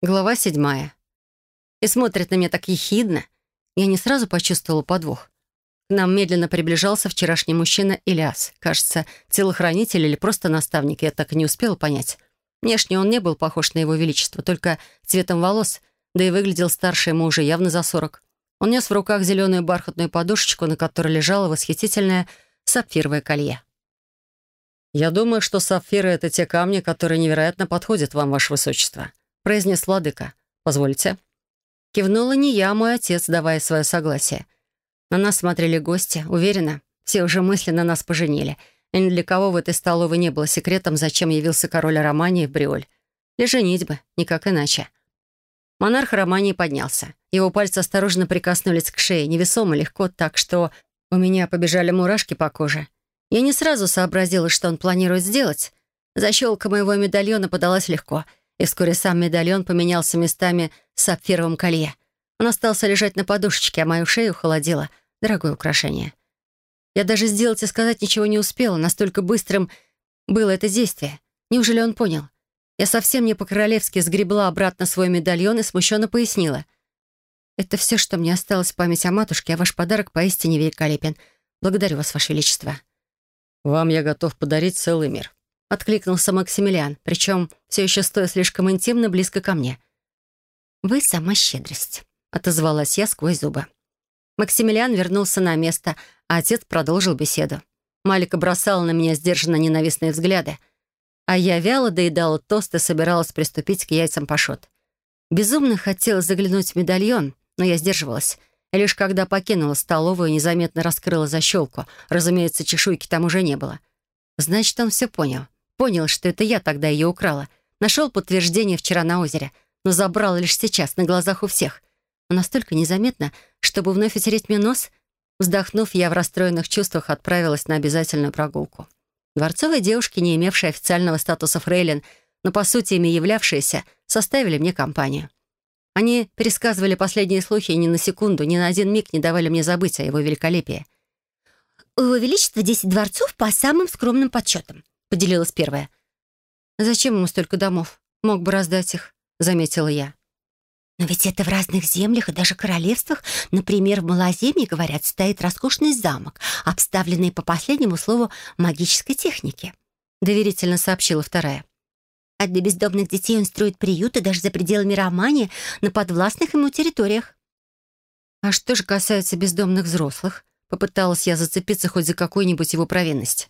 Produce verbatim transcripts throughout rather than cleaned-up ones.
Глава седьмая. И смотрит на меня так ехидно. Я не сразу почувствовала подвох. К нам медленно приближался вчерашний мужчина Ильяс. Кажется, телохранитель или просто наставник, я так и не успела понять. Внешне он не был похож на его величество, только цветом волос, да и выглядел старше ему уже явно за сорок. Он нес в руках зеленую бархатную подушечку, на которой лежало восхитительное сапфировое колье. «Я думаю, что сапфиры — это те камни, которые невероятно подходят вам, ваше высочество», — произнес владыка. «Позвольте». Кивнула не я, а мой отец, давая свое согласие. На нас смотрели гости. Уверена, все уже мысленно нас поженили. И ни для кого в этой столовой не было секретом, зачем явился король Романии в Бриоль. Для женитьбы, никак иначе. Монарх Романии поднялся. Его пальцы осторожно прикоснулись к шее, невесомо, легко, так что у меня побежали мурашки по коже. Я не сразу сообразила, что он планирует сделать. Защелка моего медальона подалась легко, и вскоре сам медальон поменялся местами с сапфировым колье. Он остался лежать на подушечке, а мою шею холодило. Дорогое украшение. Я даже сделать и сказать ничего не успела, настолько быстрым было это действие. Неужели он понял? Я совсем не по-королевски сгребла обратно свой медальон и смущенно пояснила. «Это все, что мне осталось в память о матушке, а ваш подарок поистине великолепен. Благодарю вас, ваше величество». «Вам я готов подарить целый мир», — откликнулся Максимилиан, причем все еще стоя слишком интимно близко ко мне. «Вы сама щедрость», — отозвалась я сквозь зубы. Максимилиан вернулся на место, а отец продолжил беседу. Малика бросала на меня сдержанно ненавистные взгляды, а я вяло доедала тост и собиралась приступить к яйцам пашот. Безумно хотелось заглянуть в медальон, но я сдерживалась. И лишь когда покинула столовую, незаметно раскрыла защелку. Разумеется, чешуйки там уже не было. Значит, он все понял. Понял, что это я тогда ее украла. Нашел подтверждение вчера на озере, но забрал лишь сейчас, на глазах у всех. Но настолько незаметно, чтобы вновь утереть мне нос. Вздохнув, я в расстроенных чувствах отправилась на обязательную прогулку. Дворцовые девушки, не имевшие официального статуса фрейлин, но по сути ими являвшиеся, составили мне компанию. Они пересказывали последние слухи и ни на секунду, ни на один миг не давали мне забыть о его великолепии. «У его величества десять дворцов по самым скромным подсчетам», — поделилась первая. «Зачем ему столько домов? Мог бы раздать их», — заметила я. «Но ведь это в разных землях и даже королевствах. Например, в Малоземье, говорят, стоит роскошный замок, обставленный по последнему слову магической техники», — доверительно сообщила вторая. «А для бездомных детей он строит приюты даже за пределами Романии на подвластных ему территориях». «А что же касается бездомных взрослых?» Попыталась я зацепиться хоть за какую-нибудь его провинность.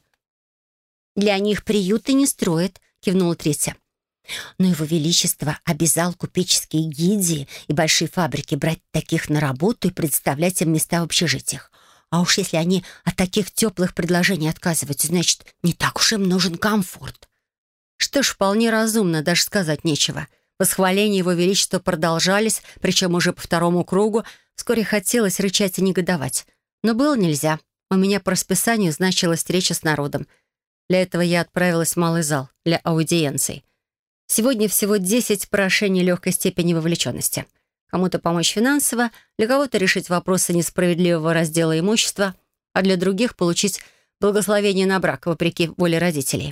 «Для них приюты не строят», — кивнула третья. «Но его величество обязал купеческие гильдии и большие фабрики брать таких на работу и предоставлять им места в общежитиях. А уж если они от таких теплых предложений отказываются, значит, не так уж им нужен комфорт». Что ж, вполне разумно, даже сказать нечего. Восхваления его величества продолжались, причем уже по второму кругу. Вскоре хотелось рычать и негодовать. Но было нельзя. У меня по расписанию значилась встреча с народом. Для этого я отправилась в малый зал для аудиенций. Сегодня всего десять прошений легкой степени вовлеченности. Кому-то помочь финансово, для кого-то решить вопросы несправедливого раздела имущества, а для других получить благословение на брак, вопреки воле родителей.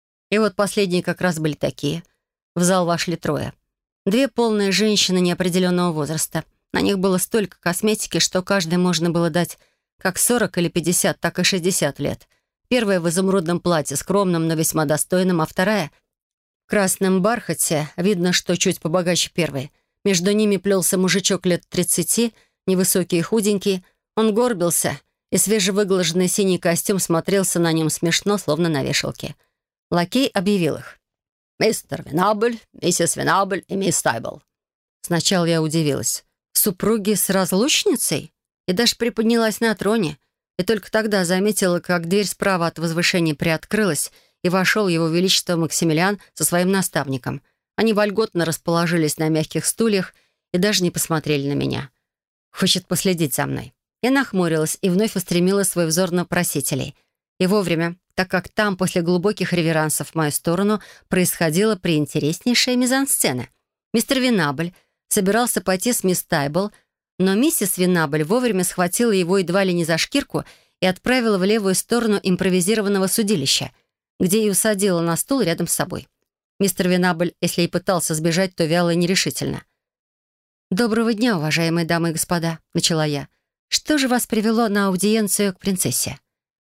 И вот последние как раз были такие. В зал вошли трое. Две полные женщины неопределенного возраста. На них было столько косметики, что каждой можно было дать как сорок или пятьдесят, так и шестьдесят лет. Первая в изумрудном платье, скромном, но весьма достойном, а вторая в красном бархате, видно, что чуть побогаче первой. Между ними плелся мужичок лет тридцати, невысокий и худенький. Он горбился, и свежевыглаженный синий костюм смотрелся на нем смешно, словно на вешалке. Лакей объявил их. «Мистер Венабль, миссис Венабль и мисс Тайбл». Сначала я удивилась. Супруги с разлучницей? И даже приподнялась на троне. И только тогда заметила, как дверь справа от возвышения приоткрылась, и вошел его величество Максимилиан со своим наставником. Они вольготно расположились на мягких стульях и даже не посмотрели на меня. Хочет последить за мной. Я нахмурилась и вновь устремила свой взор на просителей. И вовремя, так как там, после глубоких реверансов в мою сторону, происходила приинтереснейшая мизансцена. Мистер Венабль собирался пойти с мисс Тайбл, но миссис Венабль вовремя схватила его едва ли не за шкирку и отправила в левую сторону импровизированного судилища, где и усадила на стул рядом с собой. Мистер Венабль, если и пытался сбежать, то вяло и нерешительно. «Доброго дня, уважаемые дамы и господа», — начала я. «Что же вас привело на аудиенцию к принцессе?»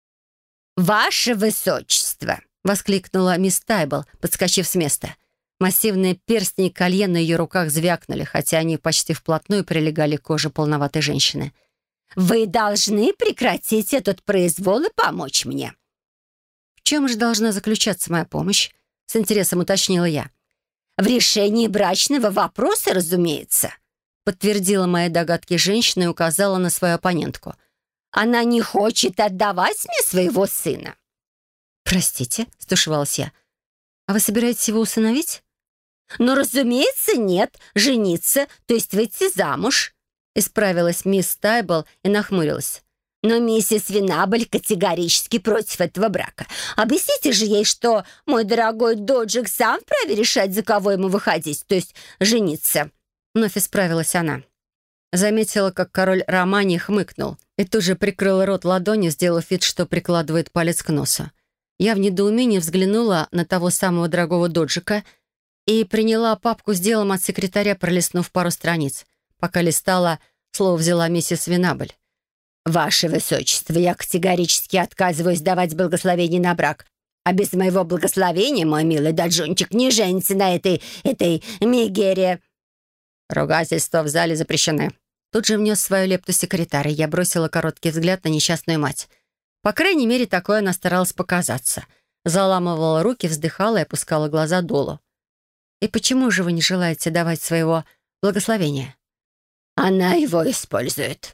«Ваше высочество!» — воскликнула мисс Тайбл, подскочив с места. Массивные перстни и колье на ее руках звякнули, хотя они почти вплотную прилегали к коже полноватой женщины. «Вы должны прекратить этот произвол и помочь мне». «В чем же должна заключаться моя помощь?» — с интересом уточнила я. «В решении брачного вопроса, разумеется», — подтвердила мои догадки женщина и указала на свою оппонентку. «Она не хочет отдавать мне своего сына». «Простите», — стушевалась я. «А вы собираетесь его усыновить?» «Ну, разумеется, нет. Жениться, то есть выйти замуж», — исправилась мисс Тайбл и нахмурилась. «Но миссис Венабль категорически против этого брака. Объясните же ей, что мой дорогой Доджик сам вправе решать, за кого ему выходить, то есть жениться». Вновь исправилась она. Заметила, как король Романи хмыкнул и тут же прикрыл рот ладонью, сделав вид, что прикладывает палец к носу. Я в недоумении взглянула на того самого дорогого Доджика и приняла папку с делом от секретаря, пролистнув пару страниц. Пока листала, слово взяла миссис Венабль. «Ваше высочество, я категорически отказываюсь давать благословение на брак. А без моего благословения, мой милый Даджунчик, не женится на этой, этой Мегере». «Ругательства в зале запрещены». Тут же внес свою лепту секретарь, и я бросила короткий взгляд на несчастную мать. По крайней мере, такое она старалась показаться. Заламывала руки, вздыхала и опускала глаза долу. «И почему же вы не желаете давать своего благословения?» «Она его использует».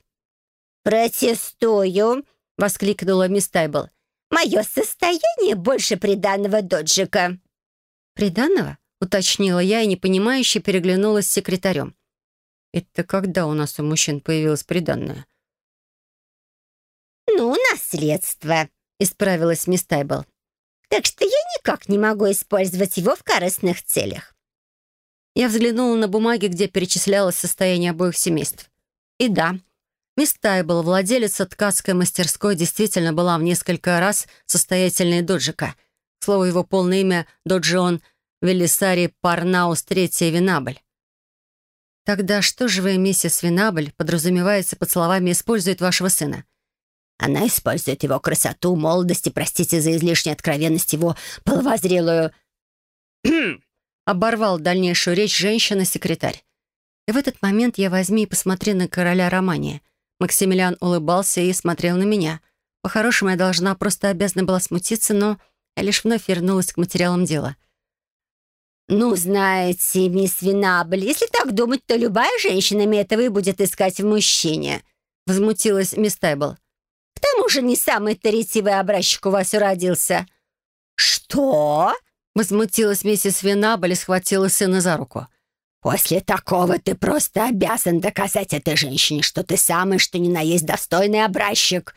«Протестую», — воскликнула мисс Тайбл. «Мое состояние больше приданого Доджика». «Приданого?» — уточнила я и непонимающе переглянулась с секретарем. «Это когда у нас у мужчин появилось приданное?» «Ну, наследство», — исправилась мисс Тайбл. «Так что я никак не могу использовать его в корыстных целях». Я взглянула на бумаги, где перечислялось состояние обоих семейств. И да, мисс Тайбл, владелица ткацкой мастерской, действительно была в несколько раз состоятельнее Доджика. К слову, его полное имя — Доджион Велисари Парнаус третий Венабль. «Тогда что же вы, миссис Венабль, подразумевается под словами «использует вашего сына»?» «Она использует его красоту, молодость и, простите за излишнюю откровенность, его половозрелую...» Оборвал дальнейшую речь женщина-секретарь. И в этот момент я возьми и посмотри на короля Романии. Максимилиан улыбался и смотрел на меня. По-хорошему, я должна, просто обязана была смутиться, но я лишь вновь вернулась к материалам дела. «Ну, знаете, мисс Венабль, если так думать, то любая женщина этого и будет искать в мужчине», — возмутилась мисс Тайбл. «К тому же не самый-то ретивый образчик у вас уродился». «Что?» — возмутилась миссис Венабль и схватила сына за руку. «После такого ты просто обязан доказать этой женщине, что ты самый, что ни на есть достойный образчик».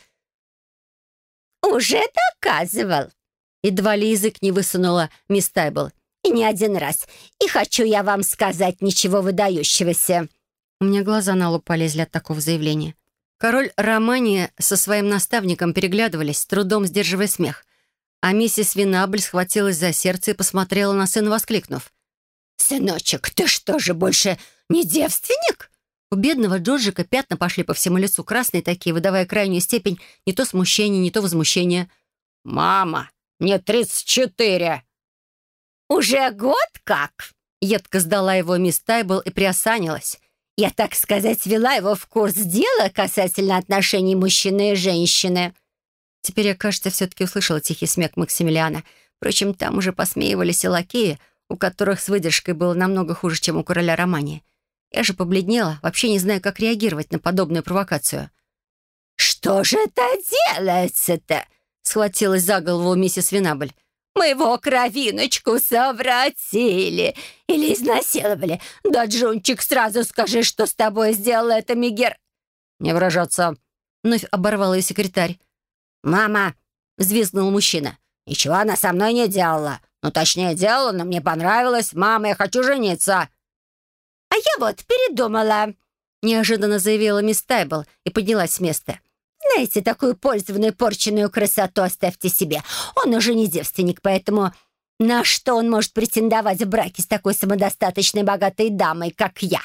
«Уже доказывал», — едва ли язык не высунула мисс Тайбл. «И не один раз. И хочу я вам сказать ничего выдающегося». У меня глаза на лоб полезли от такого заявления. Король Романии со своим наставником переглядывались, с трудом сдерживая смех. А миссис Венабль схватилась за сердце и посмотрела на сына, воскликнув. «Сыночек, ты что же, больше не девственник?» У бедного Джорджика пятна пошли по всему лицу, красные такие, выдавая крайнюю степень не то смущения, не то возмущения. «Мама, мне тридцать четыре!» «Уже год как?» Едко сдала его мисс Тайбл и приосанилась. «Я, так сказать, ввела его в курс дела касательно отношений мужчины и женщины». Теперь я, кажется, все-таки услышала тихий смех Максимилиана. Впрочем, там уже посмеивались и лакеи, у которых с выдержкой было намного хуже, чем у короля Романии. Я же побледнела, вообще не знаю, как реагировать на подобную провокацию. «Что же это делается-то?» — схватилась за голову миссис Венабль. «Моего кровиночку совратили или изнасиловали. Да, Джунчик, сразу скажи, что с тобой сделала эта Мегер...» «Не выражаться!» — вновь оборвал ее секретарь. «Мама!» — взвизгнул мужчина. «Ничего она со мной не делала. Ну, точнее, делала, но мне понравилось. Мама, я хочу жениться!» «А я вот передумала!» — неожиданно заявила мисс Тайбл и поднялась с места. «Знаете, такую пользованную порченную красоту оставьте себе. Он уже не девственник, поэтому На что он может претендовать в браке с такой самодостаточной богатой дамой, как я?»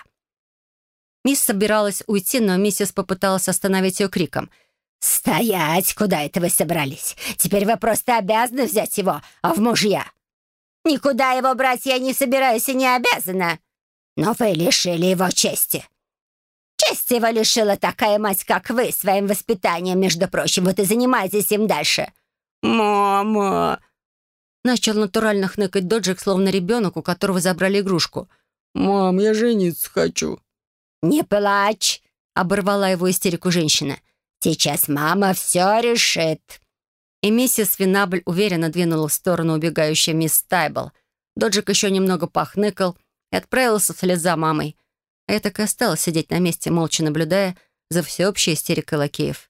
Мисс собиралась уйти, но миссис попыталась остановить ее криком. «Стоять! Куда это вы собрались? Теперь вы просто обязаны взять его, а в мужья!» «Никуда его брать я не собираюсь и не обязана. Но вы лишили его чести. Чести его лишила такая мать, как вы, своим воспитанием, между прочим. Вот и занимайтесь им дальше». «Мама!» Начал натурально хныкать Доджик, словно ребенок, у которого забрали игрушку. «Мам, я жениться хочу». «Не плачь!» — оборвала его истерику женщина. «Сейчас мама все решит». И миссис Винабль уверенно двинула в сторону убегающей мисс Стайбл. Доджик еще немного похныкал и отправился вслед за мамой. А я так и осталась сидеть на месте, молча наблюдая за всеобщей истерикой лакеев.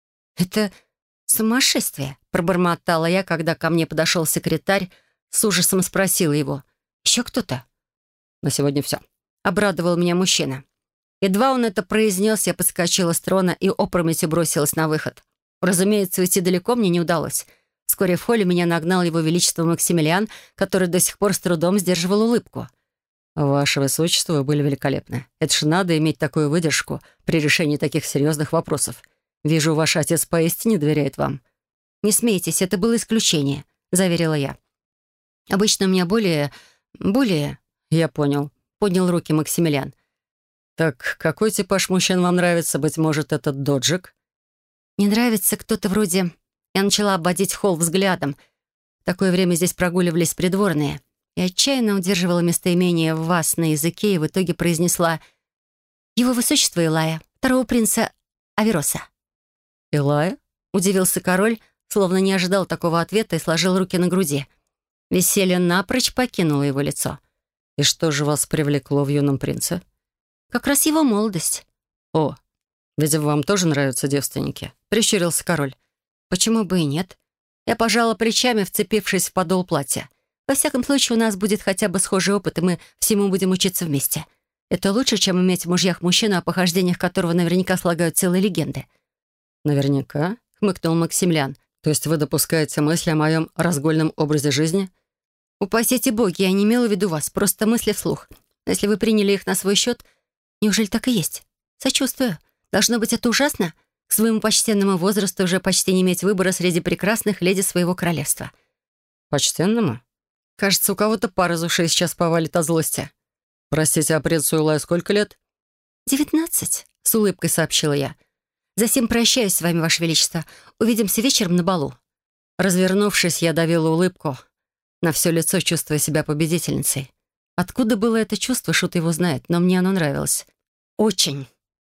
«Это сумасшествие», — пробормотала я, когда ко мне подошел секретарь, с ужасом спросила его. «Еще кто-то?» «На сегодня все», — обрадовал меня мужчина. Едва он это произнес, я подскочила с трона и опрометью бросилась на выход. Разумеется, уйти далеко мне не удалось. Вскоре в холле меня нагнал его величество Максимилиан, который до сих пор с трудом сдерживал улыбку. «Ваше высочество, вы были великолепны. Это ж надо иметь такую выдержку при решении таких серьезных вопросов. Вижу, ваш отец поистине доверяет вам». «Не смейтесь, это было исключение», — заверила я. «Обычно у меня более... более...» «Я понял», — поднял руки Максимилиан. «Так какой типаж мужчин вам нравится? Быть может, этот Доджик?» «Не нравится кто-то вроде...» Я начала обводить холл взглядом. В такое время здесь прогуливались придворные. И отчаянно удерживала местоимение «вас» на языке и в итоге произнесла «Его высочество Илая, второго принца Авероса». «Илая?» — удивился король, словно не ожидал такого ответа и сложил руки на груди. Веселье напрочь покинуло его лицо. «И что же вас привлекло в юном принце?» «Как раз его молодость». «О, видимо, вам тоже нравятся девственники?» — прищурился король. «Почему бы и нет?» Я пожала плечами, вцепившись в подол платья. «Во всяком случае, у нас будет хотя бы схожий опыт, и мы всему будем учиться вместе. Это лучше, чем иметь в мужьях мужчину, о похождениях которого наверняка слагают целые легенды». «Наверняка?» — хмыкнул Максимилиан. «То есть вы допускаете мысли о моем разгульном образе жизни?» «Упасите боги, я не имела в виду вас, просто мысли вслух. Если вы приняли их на свой счет, неужели так и есть? Сочувствую. Должно быть, это ужасно? К своему почтенному возрасту уже почти не иметь выбора среди прекрасных леди своего королевства». «Почтенному? Кажется, у кого-то пар из ушей сейчас повалит от злости. Простите, а принцу Илаю сколько лет?» «Девятнадцать», — с улыбкой сообщила я. «Засим прощаюсь с вами, Ваше Величество. Увидимся вечером на балу». Развернувшись, я давила улыбку на все лицо, чувствуя себя победительницей. Откуда было это чувство, шут его знает, но мне оно нравилось. Очень.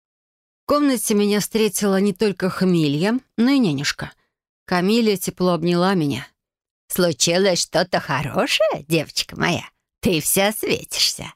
В комнате меня встретила не только Хамилья, но и нянюшка. Камилия тепло обняла меня. «Случилось что-то хорошее, девочка моя? Ты вся светишься».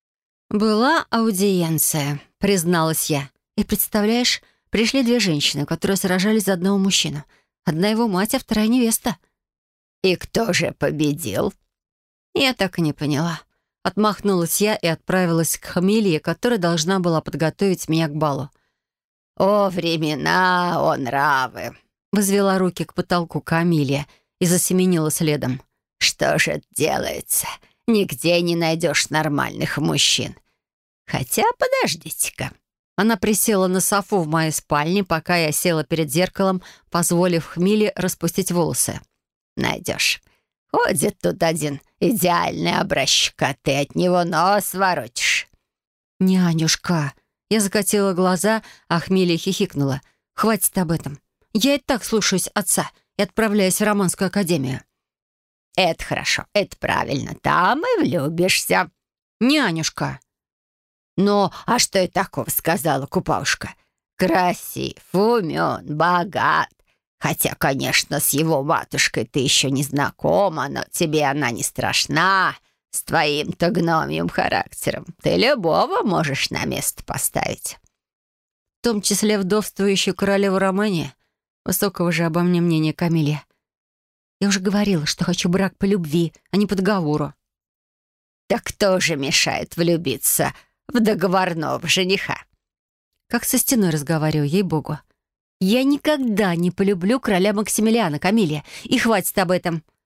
«Была аудиенция», — призналась я. «И представляешь, пришли две женщины, которые сражались за одного мужчину. Одна его мать, а вторая невеста». «И кто же победил?» Я так и не поняла. Отмахнулась я и отправилась к Хамилье, которая должна была подготовить меня к балу. «О, времена, о, нравы!» — возвела руки к потолку Камилия и засеменила следом. «Что же делается? Нигде не найдешь нормальных мужчин. Хотя, подождите-ка». Она присела на софу в моей спальне, пока я села перед зеркалом, позволив Хмиле распустить волосы. «Найдешь. Ходит тут один идеальный образчик, а ты от него нос воротишь». «Нянюшка!» Я закатила глаза, а Хмилия хихикнула. «Хватит об этом. Я и так слушаюсь отца и отправляюсь в Романскую академию». «Это хорошо, это правильно. Там и влюбишься». «Нянюшка!» «Ну, а что я такого сказала, купалушка? Красив, умен, богат. Хотя, конечно, с его матушкой ты еще не знакома, но тебе она не страшна. С твоим-то гномьим характером ты любого можешь на место поставить». «В том числе вдовствующую королеву Романии? Высокого же обо мне мнения Камилия. Я уже говорила, что хочу брак по любви, а не по договору». «Так кто же мешает влюбиться в договорного жениха?» Как со стеной разговариваю, ей-богу. «Я никогда не полюблю короля Максимилиана, Камилия, и хватит об этом».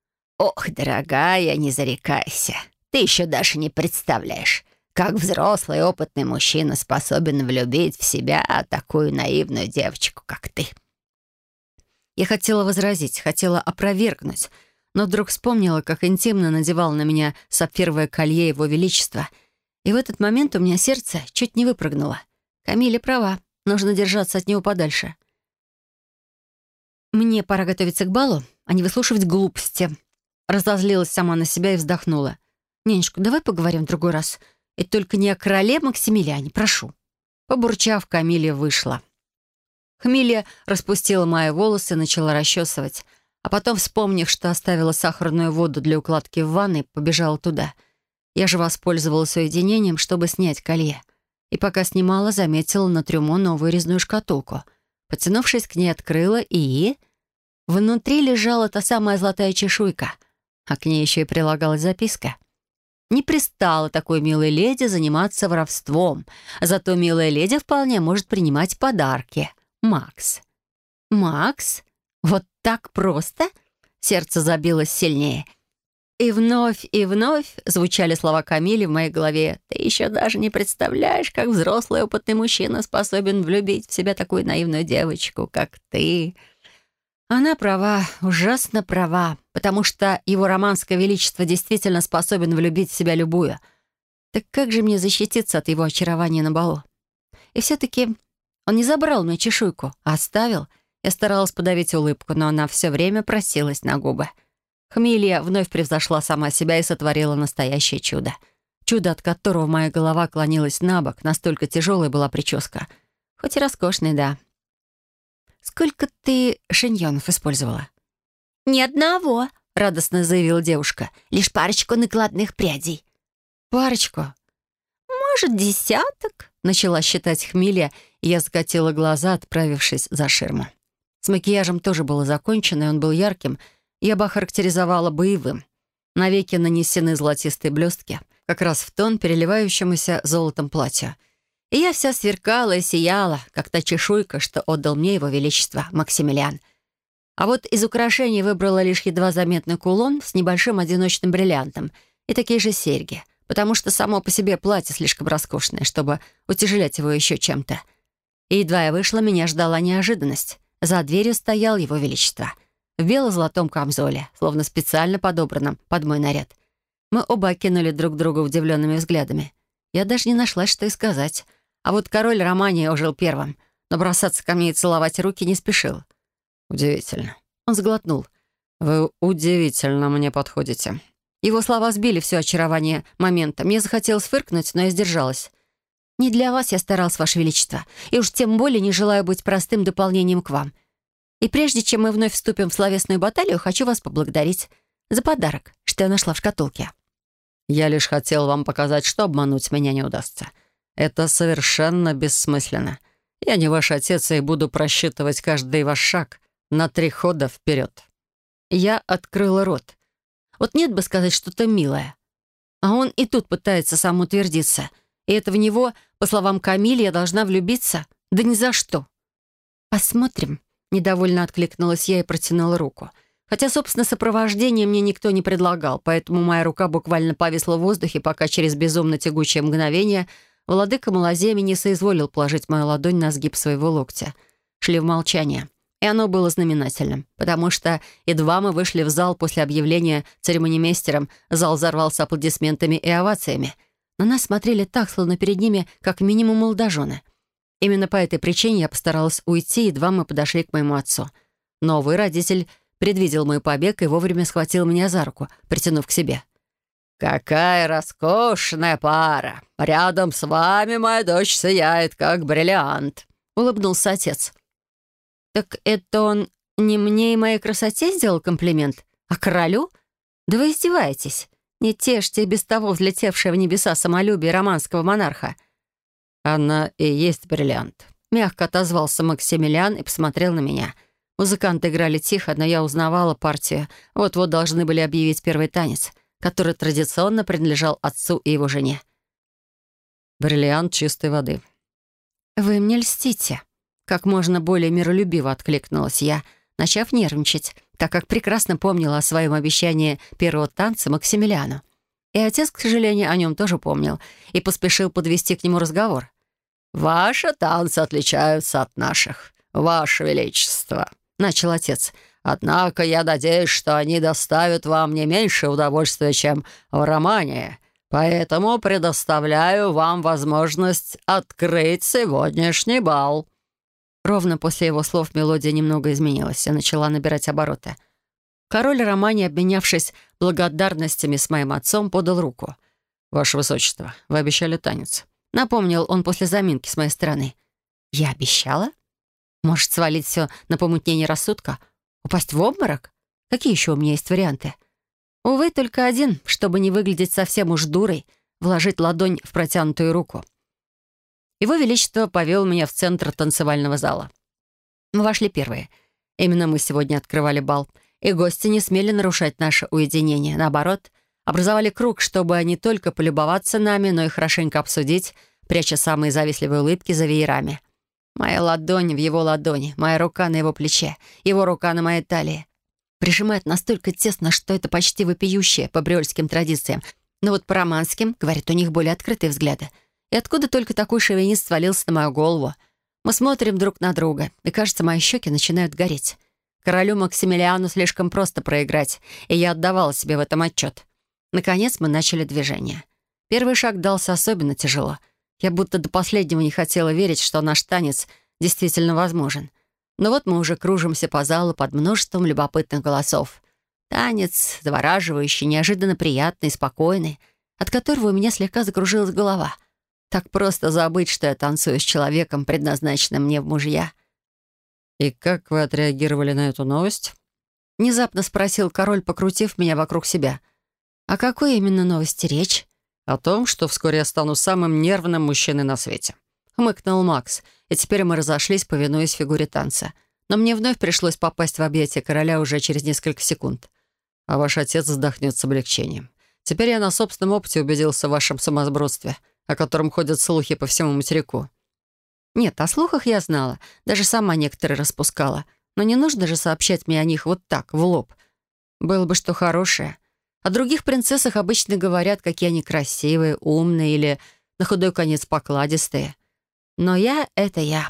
«Ох, дорогая, не зарекайся. Ты еще даже не представляешь, как взрослый опытный мужчина способен влюбить в себя такую наивную девочку, как ты». Я хотела возразить, хотела опровергнуть, но вдруг вспомнила, как интимно надевал на меня сапфировое колье Его Величества. И в этот момент у меня сердце чуть не выпрыгнуло. Камиля права, нужно держаться от него подальше. «Мне пора готовиться к балу, а не выслушивать глупости». Разозлилась сама на себя и вздохнула. «Ненечка, давай поговорим в другой раз. И только не о короле Максимилиане, прошу». Побурчав, Камиля вышла. Хмелья распустила мои волосы и начала расчесывать. А потом, вспомнив, что оставила сахарную воду для укладки в ванной, побежала туда. Я же воспользовалась уединением, чтобы снять колье. И пока снимала, заметила на трюмо новую резную шкатулку. Потянувшись к ней, открыла и... Внутри лежала та самая золотая чешуйка, а к ней еще и прилагалась записка. Не пристало такой милой леди заниматься воровством, зато милая леди вполне может принимать подарки. Макс. Макс? Вот так просто? Сердце забилось сильнее. И вновь, и вновь звучали слова Камили в моей голове. «Ты еще даже не представляешь, как взрослый опытный мужчина способен влюбить в себя такую наивную девочку, как ты». Она права, ужасно права, потому что его романское величество действительно способен влюбить в себя любую. Так как же мне защититься от его очарования на балу? И все-таки он не забрал мне чешуйку, а оставил. Я старалась подавить улыбку, но она все время просилась на губы. Хмелья вновь превзошла сама себя и сотворила настоящее чудо. Чудо, от которого моя голова клонилась на бок, настолько тяжелая была прическа. Хоть и роскошная, да. «Сколько ты шиньонов использовала?» «Ни одного», — радостно заявила девушка. «Лишь парочку накладных прядей». «Парочку?» «Может, десяток?» — начала считать Хмелья, и я закатила глаза, отправившись за ширму. С макияжем тоже было закончено, и он был ярким. Я бы охарактеризовала боевым. На веки нанесены золотистые блестки, как раз в тон переливающемуся золотом платья. И я вся сверкала и сияла, как та чешуйка, что отдал мне Его Величество Максимилиан. А вот из украшений выбрала лишь едва заметный кулон с небольшим одиночным бриллиантом и такие же серьги, потому что само по себе платье слишком роскошное, чтобы утяжелять его еще чем-то. И едва я вышла, меня ждала неожиданность. За дверью стоял Его Величество. В бело-золотом камзоле, словно специально подобранном под мой наряд. Мы оба окинули друг друга удивленными взглядами. Я даже не нашла, что и сказать. А вот король Романии ожил первым, но бросаться ко мне и целовать руки не спешил. «Удивительно». Он сглотнул. «Вы удивительно мне подходите». Его слова сбили все очарование момента. Мне захотелось фыркнуть, но я сдержалась. «Не для вас я старалась, Ваше Величество, и уж тем более не желаю быть простым дополнением к вам. И прежде чем мы вновь вступим в словесную баталию, хочу вас поблагодарить за подарок, что я нашла в шкатулке». «Я лишь хотел вам показать, что обмануть меня не удастся. Это совершенно бессмысленно. Я не ваш отец и буду просчитывать каждый ваш шаг на три хода вперед». Я открыла рот. Вот нет бы сказать что-то милое. А он и тут пытается самоутвердиться. И это в него, по словам Камили, я должна влюбиться? Да ни за что. «Посмотрим», — недовольно откликнулась я и протянула руку. Хотя, собственно, сопровождение мне никто не предлагал, поэтому моя рука буквально повисла в воздухе, пока через безумно тягучее мгновение владыка Малаземи не соизволил положить мою ладонь на сгиб своего локтя. Шли в молчание. И оно было знаменательным, потому что едва мы вышли в зал после объявления церемонимейстером, зал взорвался аплодисментами и овациями. На нас смотрели так, словно перед ними как минимум молодожены. Именно по этой причине я постаралась уйти, едва мы подошли к моему отцу. Новый родитель предвидел мой побег и вовремя схватил меня за руку, притянув к себе. «Какая роскошная пара! Рядом с вами моя дочь сияет, как бриллиант!» — улыбнулся отец. «Так это он не мне и моей красоте сделал комплимент, а королю? Да вы издеваетесь. Не тешьте без того взлетевшее в небеса самолюбие романского монарха». «Она и есть бриллиант», — мягко отозвался Максимилиан и посмотрел на меня. Музыканты играли тихо, но я узнавала партию. Вот-вот должны были объявить первый танец, который традиционно принадлежал отцу и его жене. «Бриллиант чистой воды». «Вы мне льстите». Как можно более миролюбиво откликнулась я, начав нервничать, так как прекрасно помнила о своем обещании первого танца Максимилиану. И отец, к сожалению, о нем тоже помнил и поспешил подвести к нему разговор. «Ваши танцы отличаются от наших, Ваше Величество», — начал отец. «Однако я надеюсь, что они доставят вам не меньше удовольствия, чем в романе. Поэтому предоставляю вам возможность открыть сегодняшний бал». Ровно после его слов мелодия немного изменилась и начала набирать обороты. Король Романи, обменявшись благодарностями с моим отцом, подал руку. «Ваше Высочество, вы обещали танец», — напомнил он после заминки с моей стороны. «Я обещала? Может, свалить все на помутнение рассудка? Упасть в обморок? Какие еще у меня есть варианты?» Увы, только один, чтобы не выглядеть совсем уж дурой, вложить ладонь в протянутую руку. Его Величество повел меня в центр танцевального зала. Мы вошли первые. Именно мы сегодня открывали бал, и гости не смели нарушать наше уединение. Наоборот, образовали круг, чтобы не только полюбоваться нами, но и хорошенько обсудить, пряча самые завистливые улыбки за веерами. Моя ладонь в его ладони, моя рука на его плече, его рука на моей талии. Прижимает настолько тесно, что это почти вопиющее по бриольским традициям. Но вот по романским, говорят, у них более открытые взгляды. И откуда только такой шовинист свалился на мою голову? Мы смотрим друг на друга, и, кажется, мои щеки начинают гореть. Королю Максимилиану слишком просто проиграть, и я отдавала себе в этом отчет. Наконец мы начали движение. Первый шаг дался особенно тяжело. Я будто до последнего не хотела верить, что наш танец действительно возможен. Но вот мы уже кружимся по залу под множеством любопытных голосов. Танец завораживающий, неожиданно приятный, спокойный, от которого у меня слегка закружилась голова. Так просто забыть, что я танцую с человеком, предназначенным мне в мужья. «И как вы отреагировали на эту новость?» Внезапно спросил король, покрутив меня вокруг себя. «О какой именно новости речь?» «О том, что вскоре я стану самым нервным мужчиной на свете», — хмыкнул Макс, и теперь мы разошлись, повинуясь фигуре танца. Но мне вновь пришлось попасть в объятия короля уже через несколько секунд. «А ваш отец вздохнет с облегчением. Теперь я на собственном опыте убедился в вашем самосбродстве, о котором ходят слухи по всему материку». Нет, о слухах я знала, даже сама некоторые распускала. Но не нужно же сообщать мне о них вот так, в лоб. Было бы что хорошее. О других принцессах обычно говорят, какие они красивые, умные или, на худой конец, покладистые. Но я — это я.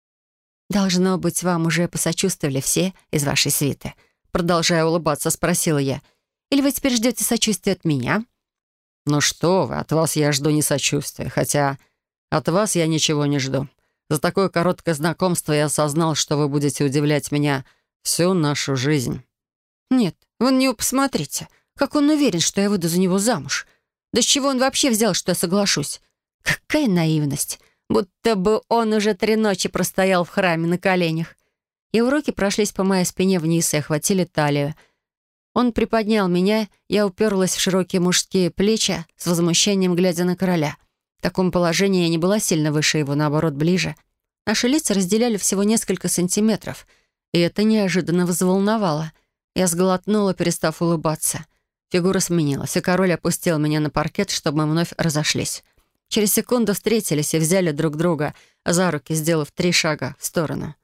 «Должно быть, вам уже посочувствовали все из вашей свиты?» Продолжая улыбаться, спросила я. «Или вы теперь ждете сочувствия от меня?» «Ну что вы, от вас я жду не сочувствия, хотя от вас я ничего не жду. За такое короткое знакомство я осознал, что вы будете удивлять меня всю нашу жизнь». «Нет, вы на него посмотрите. Как он уверен, что я выйду за него замуж. Да с чего он вообще взял, что я соглашусь? Какая наивность. Будто бы он уже три ночи простоял в храме на коленях». Его руки прошлись по моей спине вниз и охватили талию. Он приподнял меня, я уперлась в широкие мужские плечи, с возмущением глядя на короля. В таком положении я не была сильно выше его, наоборот, ближе. Наши лица разделяли всего несколько сантиметров, и это неожиданно взволновало. Я сглотнула, перестав улыбаться. Фигура сменилась, и король опустил меня на паркет, чтобы мы вновь разошлись. Через секунду встретились и взяли друг друга за руки, сделав три шага в сторону.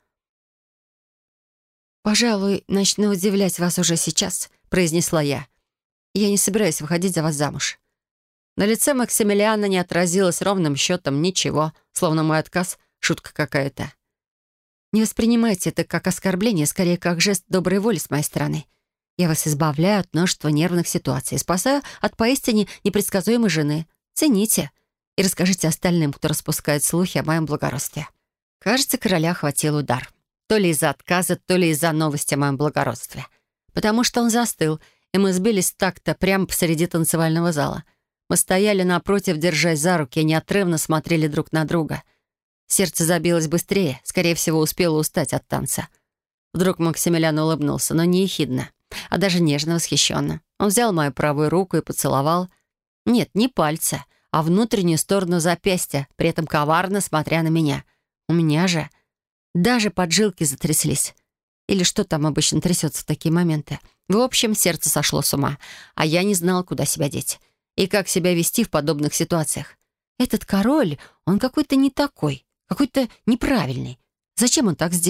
«Пожалуй, начну удивлять вас уже сейчас», — произнесла я. «Я не собираюсь выходить за вас замуж». На лице Максимилиана не отразилось ровным счетом ничего, словно мой отказ — шутка какая-то. «Не воспринимайте это как оскорбление, скорее как жест доброй воли с моей стороны. Я вас избавляю от множества нервных ситуаций, спасаю от поистине непредсказуемой жены. Цените и расскажите остальным, кто распускает слухи о моем благородстве». Кажется, короля хватил удар. То ли из-за отказа, то ли из-за новости о моем благородстве. Потому что он застыл, и мы сбились с такта прямо посреди танцевального зала. Мы стояли напротив, держась за руки, и неотрывно смотрели друг на друга. Сердце забилось быстрее, скорее всего, успело устать от танца. Вдруг Максимилиан улыбнулся, но не ехидно, а даже нежно, восхищенно. Он взял мою правую руку и поцеловал. Нет, не пальца, а внутреннюю сторону запястья, при этом коварно смотря на меня. У меня же даже поджилки затряслись. Или что там обычно трясется в такие моменты. В общем, сердце сошло с ума, а я не знал, куда себя деть. И как себя вести в подобных ситуациях. Этот король, он какой-то не такой, какой-то неправильный. Зачем он так сделал?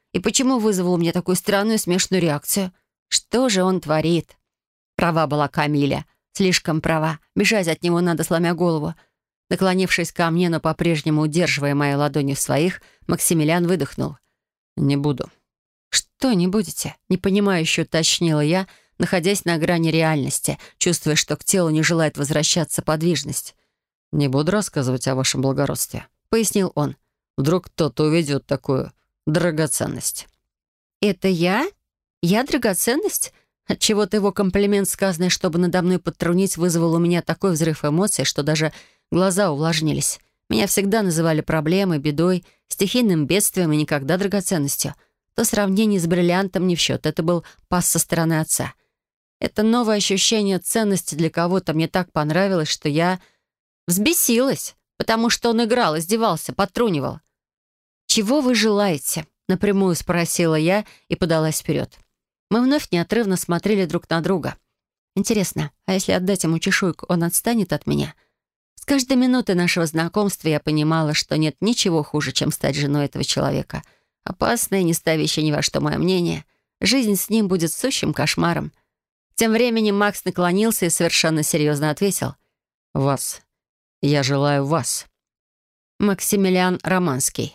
И почему вызвал у меня такую странную смешанную реакцию? Что же он творит? Права была Камиля. Слишком права. Бежать от него надо, сломя голову. Наклонившись ко мне, но по-прежнему удерживая мои ладони в своих, Максимилиан выдохнул. «Не буду». «Что не будете?» — непонимающе уточнила я, находясь на грани реальности, чувствуя, что к телу не желает возвращаться подвижность. «Не буду рассказывать о вашем благородстве», — пояснил он. «Вдруг кто-то увидит такую драгоценность». «Это я? Я драгоценность?» Отчего-то его комплимент, сказанный, чтобы надо мной подтрунить, вызвал у меня такой взрыв эмоций, что даже глаза увлажнились. Меня всегда называли проблемой, бедой, стихийным бедствием и никогда драгоценностью. То сравнение с бриллиантом не в счет. Это был пас со стороны отца. Это новое ощущение ценности для кого-то мне так понравилось, что я взбесилась, потому что он играл, издевался, подтрунивал. «Чего вы желаете?» — напрямую спросила я и подалась вперед. Мы вновь неотрывно смотрели друг на друга. Интересно, а если отдать ему чешуйку, он отстанет от меня? С каждой минуты нашего знакомства я понимала, что нет ничего хуже, чем стать женой этого человека. Опасное, не ставящее ни во что мое мнение. Жизнь с ним будет сущим кошмаром. Тем временем Макс наклонился и совершенно серьезно ответил. «Вас. Я желаю вас». Максимилиан Романский.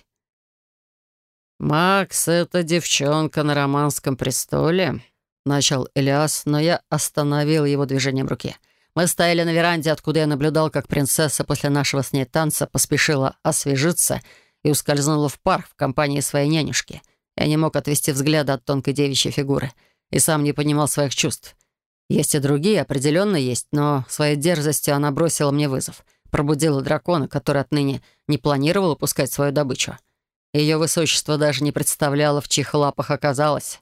«Макс, это девчонка на романском престоле», — начал Элиас, но я остановил его движением руки. Мы стояли на веранде, откуда я наблюдал, как принцесса после нашего с ней танца поспешила освежиться и ускользнула в парк в компании своей нянюшки. Я не мог отвести взгляда от тонкой девичьей фигуры и сам не понимал своих чувств. Есть и другие, определенно есть, но своей дерзостью она бросила мне вызов, пробудила дракона, который отныне не планировал упускать свою добычу. Ее высочество даже не представляло, в чьих лапах оказалось.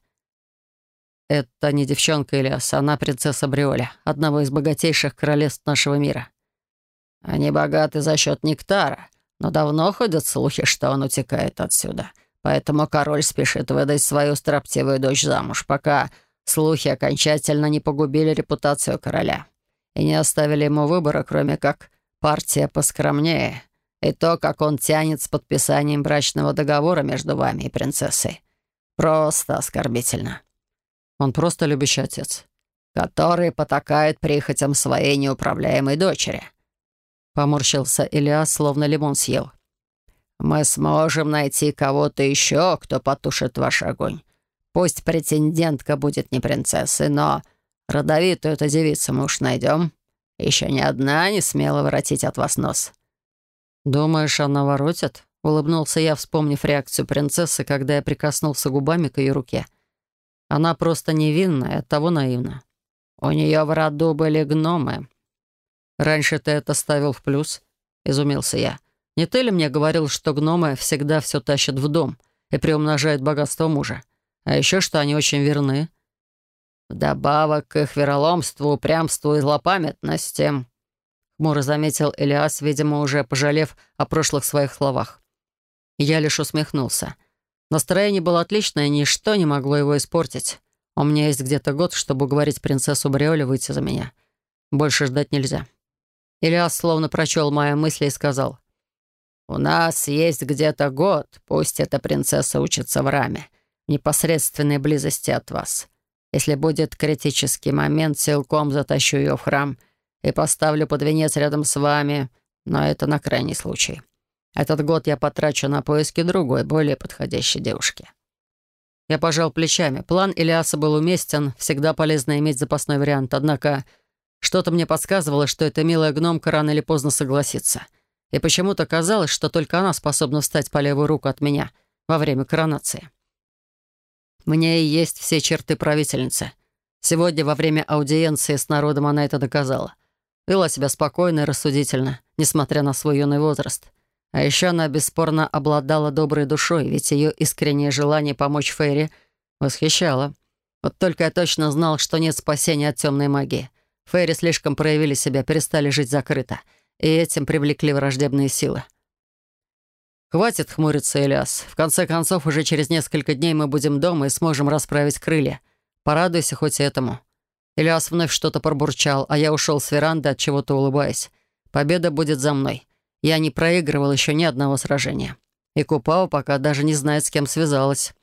Это не девчонка Элиас, она принцесса Бриоля, одного из богатейших королевств нашего мира. Они богаты за счет нектара, но давно ходят слухи, что он утекает отсюда. Поэтому король спешит выдать свою строптивую дочь замуж, пока слухи окончательно не погубили репутацию короля и не оставили ему выбора, кроме как партия поскромнее. И то, как он тянет с подписанием брачного договора между вами и принцессой. Просто оскорбительно. Он просто любящий отец, который потакает прихотям своей неуправляемой дочери. Поморщился Элиас, словно лимон съел. Мы сможем найти кого-то еще, кто потушит ваш огонь. Пусть претендентка будет не принцессой, но родовитую эту девицу мы уж найдем. Еще ни одна не смела воротить от вас нос. «Думаешь, она воротит?» — улыбнулся я, вспомнив реакцию принцессы, когда я прикоснулся губами к ее руке. «Она просто невинная, оттого наивна. У нее в роду были гномы». «Раньше ты это ставил в плюс?» — изумился я. «Не ты ли мне говорил, что гномы всегда все тащат в дом и приумножают богатство мужа? А еще что они очень верны?» «Вдобавок к их вероломству, упрямству и злопамятности», — хмуро заметил Элиас, видимо, уже пожалев о прошлых своих словах. Я лишь усмехнулся. Настроение было отличное, ничто не могло его испортить. У меня есть где-то год, чтобы уговорить принцессу Бриоли выйти за меня. Больше ждать нельзя. Элиас словно прочел мои мысли и сказал: «У нас есть где-то год, пусть эта принцесса учится в раме, в непосредственной близости от вас. Если будет критический момент, силком затащу ее в храм и поставлю под венец рядом с вами, но это на крайний случай. Этот год я потрачу на поиски другой, более подходящей девушки». Я пожал плечами. План Элиаса был уместен, всегда полезно иметь запасной вариант, однако что-то мне подсказывало, что эта милая гномка рано или поздно согласится. И почему-то казалось, что только она способна встать по левую руку от меня во время коронации. В ней есть все черты правительницы. Сегодня во время аудиенции с народом она это доказала. Вела себя спокойно и рассудительно, несмотря на свой юный возраст. А еще она бесспорно обладала доброй душой, ведь ее искреннее желание помочь Фейри восхищало. Вот только я точно знал, что нет спасения от темной магии. Фейри слишком проявили себя, перестали жить закрыто, и этим привлекли враждебные силы. «Хватит хмуриться, Элиас. В конце концов, уже через несколько дней мы будем дома и сможем расправить крылья. Порадуйся хоть этому». Элиас вновь что-то пробурчал, а я ушел с веранды, от чего-то улыбаясь. «Победа будет за мной. Я не проигрывал еще ни одного сражения. И Купао пока даже не знает, с кем связалась».